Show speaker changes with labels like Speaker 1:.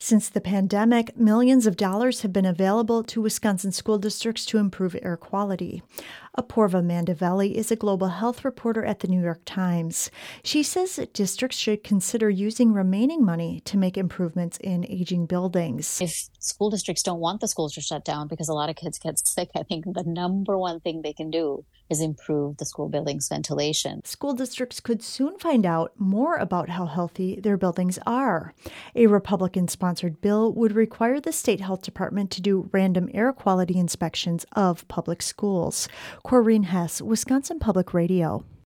Speaker 1: Since the pandemic, millions of dollars have been available to Wisconsin school districts to improve air quality. Apoorva Mandavelli is a global health reporter at the New York Times. She says that districts should consider using remaining money to make improvements in aging buildings.
Speaker 2: If school districts don't want the schools to shut down because a lot of kids get sick, I think the number one thing they can do is improve the school buildings' ventilation.
Speaker 1: School districts could soon find out more about how healthy their buildings are. A Republican-sponsored bill would require the state health department to do random air quality inspections of public schools. Corrine Hess, Wisconsin Public Radio.